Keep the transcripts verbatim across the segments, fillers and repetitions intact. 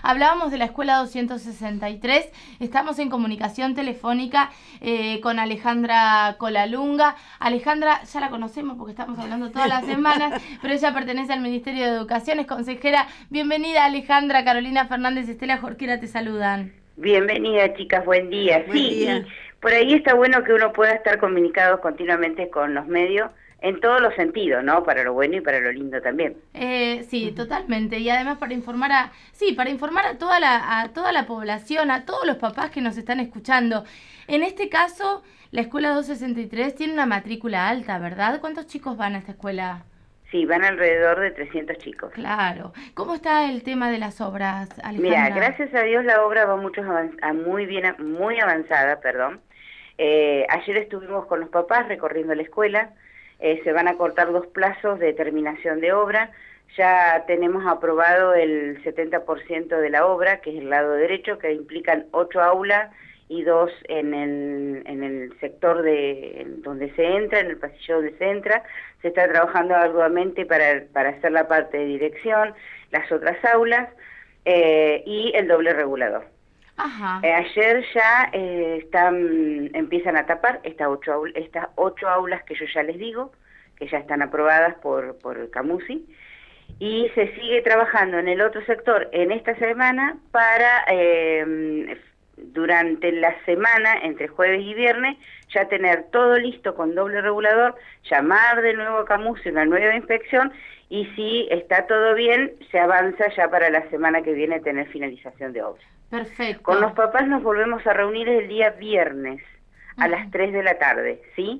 Hablábamos de la escuela doscientos sesenta y tres, estamos en comunicación telefónica eh, con Alejandra Colalunga. Alejandra, ya la conocemos porque estamos hablando todas las semanas, pero ella pertenece al Ministerio de Educación, es consejera. Bienvenida, Alejandra. Carolina Fernández y Estela Jorquera te saludan. Bienvenida, chicas, buen día. Buen sí, día. Y por ahí está bueno que uno pueda estar comunicado continuamente con los medios en todos los sentidos, ¿no? Para lo bueno y para lo lindo también. Eh, sí, totalmente. Y además para informar a, sí, para informar a toda la, a toda la población, a todos los papás que nos están escuchando. En este caso, la escuela doscientos sesenta y tres tiene una matrícula alta, ¿verdad? ¿Cuántos chicos van a esta escuela? Sí, van alrededor de trescientos chicos. Claro. ¿Cómo está el tema de las obras, Alejandra? Mira, gracias a Dios la obra va mucho avanz a muy bien, muy avanzada, perdón. Eh, ayer estuvimos con los papás recorriendo la escuela. Eh, se van a cortar dos plazos de terminación de obra. Ya tenemos aprobado el setenta por ciento de la obra, que es el lado derecho, que implican ocho aulas y dos en el, en el sector de en donde se entra, en el pasillo donde se entra. Se está trabajando arduamente para, para hacer la parte de dirección, las otras aulas eh, y el doble regulador. Ajá. Eh, ayer ya eh, están empiezan a tapar estas ocho, aul estas ocho aulas que yo ya les digo, que ya están aprobadas por, por el Camusi, y se sigue trabajando en el otro sector en esta semana para, eh, durante la semana, entre jueves y viernes, ya tener todo listo con doble regulador, llamar de nuevo a Camusi, una nueva inspección, y si está todo bien, se avanza ya para la semana que viene tener finalización de obra. Perfecto. Con los papás nos volvemos a reunir el día viernes a uh-huh. las tres de la tarde, ¿sí?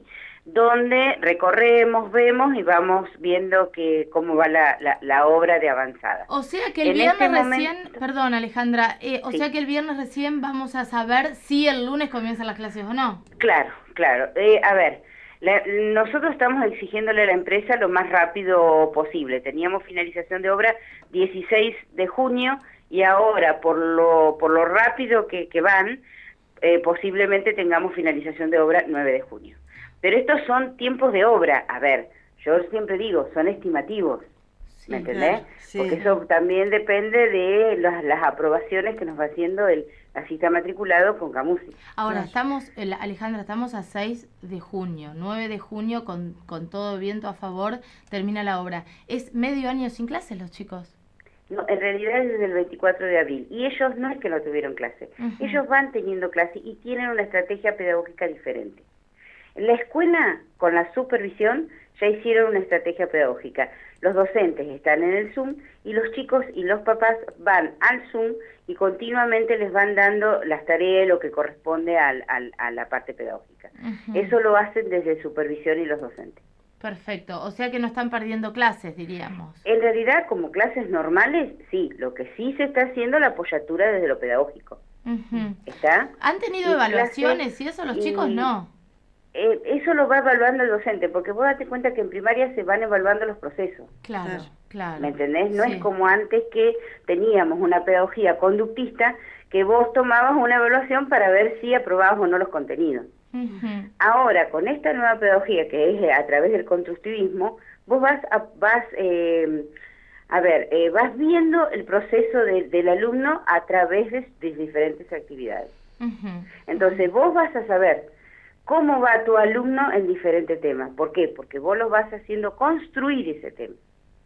Donde recorremos, vemos y vamos viendo que cómo va la, la, la obra de avanzada. O sea que el en viernes este recién, momento, perdón Alejandra, eh, o sí. sea que el viernes recién vamos a saber si el lunes comienzan las clases o no. Claro, claro. Eh, a ver, la, nosotros estamos exigiéndole a la empresa lo más rápido posible. Teníamos finalización de obra dieciséis de junio y ahora por lo, por lo rápido que, que van, eh, posiblemente tengamos finalización de obra nueve de junio. Pero estos son tiempos de obra. A ver, yo siempre digo, son estimativos, sí, ¿me entendés? Claro, sí. Porque eso también depende de las, las aprobaciones que nos va haciendo el asista matriculado con Camusi. Ahora, Claro. estamos, el, Alejandra, estamos a seis de junio, nueve de junio, con, con todo viento a favor, termina la obra. ¿Es medio año sin clases los chicos? No, en realidad es desde el veinticuatro de abril, y ellos no es que no tuvieron clase, uh-huh. ellos van teniendo clase y tienen una estrategia pedagógica diferente. En la escuela, con la supervisión, ya hicieron una estrategia pedagógica. Los docentes están en el Zoom y los chicos y los papás van al Zoom y continuamente les van dando las tareas, lo que corresponde al, al, a la parte pedagógica. Uh-huh. Eso lo hacen desde supervisión y los docentes. Perfecto, o sea que no están perdiendo clases, diríamos. En realidad, como clases normales, sí. Lo que sí se está haciendo la apoyatura desde lo pedagógico. Uh-huh. ¿Está? ¿Han tenido y evaluaciones y eso los y... chicos no? Eh, eso lo va evaluando el docente, porque vos date cuenta que en primaria se van evaluando los procesos. Claro, claro. ¿Me entendés? No sí. es como antes que teníamos una pedagogía conductista, que vos tomabas una evaluación para ver si aprobabas o no los contenidos. Uh-huh. Ahora, con esta nueva pedagogía, que es a través del constructivismo, vos vas a, vas, eh, a ver, eh, vas viendo el proceso de, del alumno a través de, de diferentes actividades. Uh-huh. Entonces, vos vas a saber cómo va tu alumno en diferentes temas. ¿Por qué? Porque vos lo vas haciendo construir ese tema.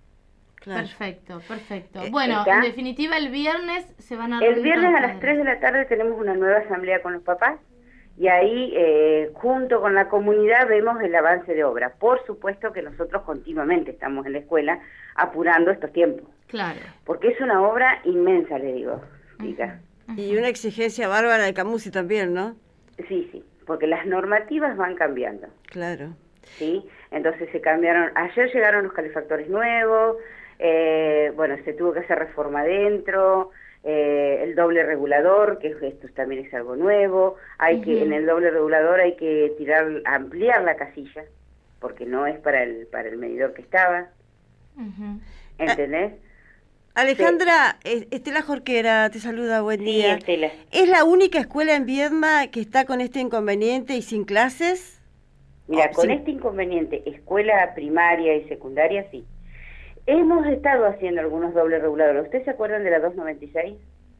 Claro. Perfecto, perfecto. Eh, bueno, ¿está? En definitiva el viernes se van a... El viernes a las tres de la tarde tenemos una nueva asamblea con los papás y ahí, eh, junto con la comunidad, vemos el avance de obra. Por supuesto que nosotros continuamente estamos en la escuela apurando estos tiempos. Claro. Porque es una obra inmensa, le digo, chica. Uh-huh. Uh-huh. Y una exigencia bárbara de Camusi también, ¿no? Sí, sí. Porque las normativas van cambiando. Claro. ¿Sí? Entonces se cambiaron, ayer llegaron los calefactores nuevos, eh, bueno, se tuvo que hacer reforma adentro, eh, el doble regulador, que esto también es algo nuevo, hay uh-huh. que en el doble regulador hay que tirar, ampliar la casilla, porque no es para el para el medidor que estaba, uh-huh. ¿entendés? Eh. Alejandra, sí. Estela Jorquera te saluda, buen sí, día. Estela. ¿Es la única escuela en Viedma que está con este inconveniente y sin clases? Mira, oh, con sí. este inconveniente, escuela primaria y secundaria, sí. Hemos estado haciendo algunos dobles reguladores. ¿Ustedes se acuerdan de la doscientos noventa y seis?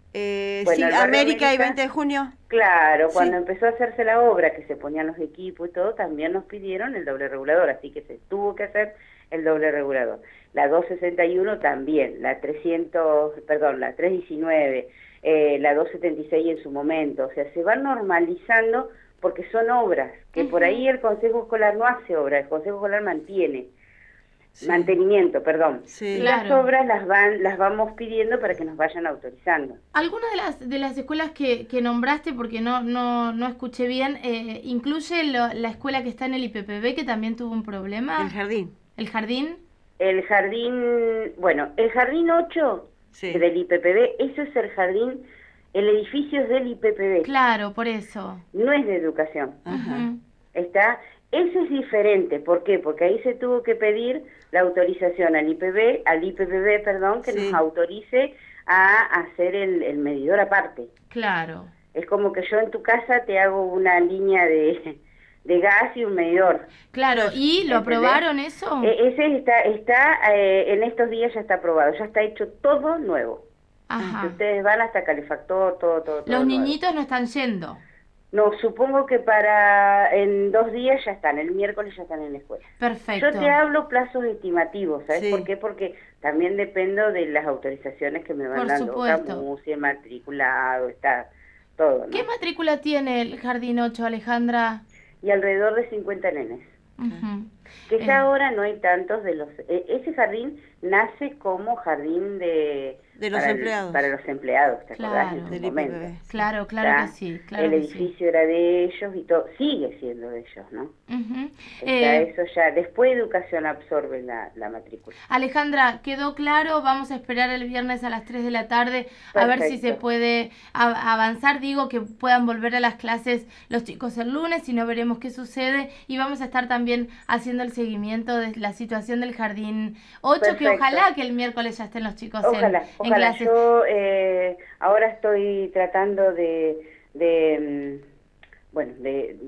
Eh, Bueno, sí, el barrio América y América, veinte de junio. Claro, cuando Sí. empezó a hacerse la obra, que se ponían los equipos y todo, también nos pidieron el doble regulador, así que se tuvo que hacer el doble regulador. La doscientos sesenta y uno también, la trescientos, perdón, la trescientos diecinueve, eh, la doscientos setenta y seis en su momento, o sea, se van normalizando porque son obras, que Ujú. por ahí el Consejo Escolar no hace obras, el Consejo Escolar mantiene. Sí. Mantenimiento, perdón. Sí. Y Claro. las obras las van las vamos pidiendo para que nos vayan autorizando. ¿Alguna de las, de las escuelas que, que nombraste, porque no, no, no escuché bien, eh, incluye lo- la escuela que está en el I P P B, que también tuvo un problema? El jardín. ¿El jardín? El jardín, bueno, el jardín ocho Sí. del I P P B, eso es el jardín, el edificio es del I P P B, Claro, por eso. no es de educación. Ajá. Ujú. Está, ese es diferente, ¿por qué? Porque ahí se tuvo que pedir la autorización al I P B, al I P P B, perdón, que Sí. nos autorice a hacer el, el medidor aparte. Claro. Es como que yo en tu casa te hago una línea de, de gas y un medidor. Claro, ¿y lo ¿Entendés? aprobaron eso? E- ese está, está eh, en estos días ya está aprobado, ya está hecho todo nuevo. Ajá. Ustedes van hasta calefactor, todo, todo, todo Los nuevo. niñitos no están yendo. No, supongo que para en dos días ya están, el miércoles ya están en la escuela. Perfecto. Yo te hablo plazos estimativos, ¿sabes Sí. por qué? Porque también dependo de las autorizaciones que me van Por dando. supuesto. Camus, si es matriculado, está todo, ¿no? ¿Qué matrícula tiene el Jardín ocho, Alejandra? Y alrededor de cincuenta nenes. Ujú. Que ya Eh. ahora no hay tantos de los... e- ese jardín nace como jardín de... De los para el- empleados. para los empleados, ¿te acordás? Claro. En su Del I P P B. momento. Claro, claro ¿Está? que sí. Claro El que sí. edificio era de ellos y todo, sigue siendo de ellos, ¿no? Ujú. Está Eh, eso ya, después educación absorbe la, la matrícula. Alejandra, ¿quedó claro? Vamos a esperar el viernes a las tres de la tarde a ver si se Perfecto. puede a- avanzar. Digo que puedan volver a las clases los chicos el lunes y no veremos qué sucede. Y vamos a estar también haciendo el seguimiento de la situación del Jardín ocho, que Perfecto. ojalá que el miércoles ya estén los chicos en, Ojalá, en ojalá. clases. Yo eh, ahora estoy tratando de, de mm, bueno, de,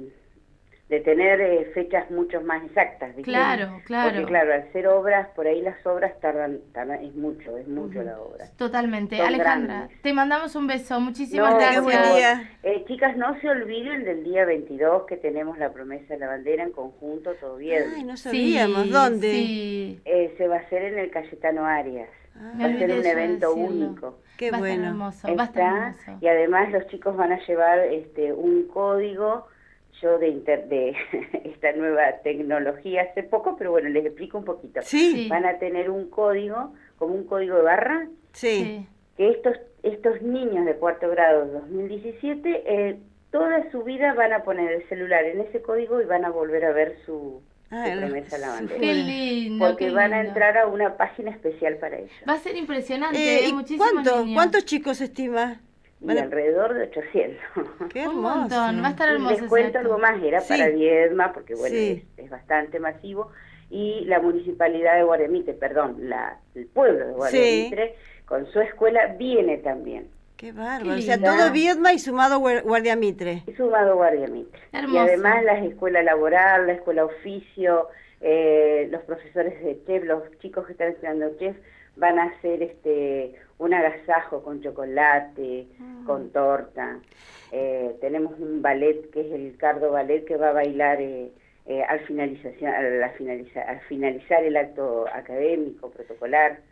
de tener eh, fechas mucho más exactas, ¿viste? Claro, claro. Porque claro, al ser obras, por ahí las obras tardan, tardan es mucho, es mucho la obra. Totalmente. Son Alejandra, grandes. te mandamos un beso. Muchísimas No, gracias. buen día. Eh, chicas, no se olviden del día veintidós que tenemos la promesa de la bandera en conjunto, todo bien. Ay, no Sí, sabíamos. ¿Dónde? Sí. Eh, se va a hacer en el Cayetano Arias. Ah, Me Va a ser olvidé un yo evento decirlo. único. Qué va a estar bueno. hermoso, va a estar Está, hermoso. y además los chicos van a llevar este un código, yo de, inter, de esta nueva tecnología hace poco, pero bueno, les explico un poquito. Sí, Sí. Van a tener un código, como un código de barra, sí. Sí. que estos estos niños de cuarto grado de dos mil diecisiete, eh, toda su vida van a poner el celular en ese código y van a volver a ver su, Ah, su el- promesa a la su bandera. Qué Bueno. lindo, Porque qué van a lindo. entrar a una página especial para ellos. Va a ser impresionante, Eh, ¿eh? ¿y Muchísimos cuánto, niños. ¿Cuántos chicos estima? Y Van a- alrededor de ochocientos. Qué Un hermoso. montón, va a estar Y hermoso. les ese cuento acto. algo más, era Sí. para Viedma, porque bueno, Sí. es, es bastante masivo, y la municipalidad de Guardiamitre, perdón, la, el pueblo de Guardiamitre, con su escuela, viene también. Qué bárbaro. Qué O sea, lindo. todo Viedma y sumado Guar- Guardiamitre. Y sumado Guardiamitre. Y Hermoso. además la escuela laboral, la escuela oficio, eh, los profesores de chef, los chicos que están estudiando chef, van a hacer este un agasajo con chocolate, Mm. con torta. Eh, tenemos un ballet que es el Cardo Ballet que va a bailar eh, eh, al, finalización, al, a finaliza- al finalizar el acto académico, protocolar.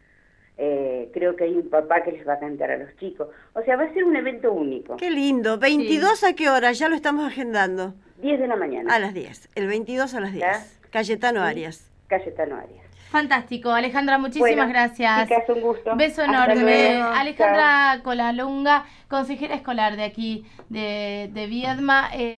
Eh, creo que hay un papá que les va a cantar a los chicos. O sea, va a ser un evento único. Qué lindo. ¿veintidós a qué hora? Ya lo estamos agendando. diez de la mañana. A las diez. El veintidós a las diez. ¿Ya? Cayetano Sí. Arias. Cayetano Arias. Fantástico, Alejandra, muchísimas Bueno, gracias. chicas, un gusto. Beso Hasta enorme. luego. Alejandra Colalunga, consejera escolar de aquí, de, de Viedma. Eh,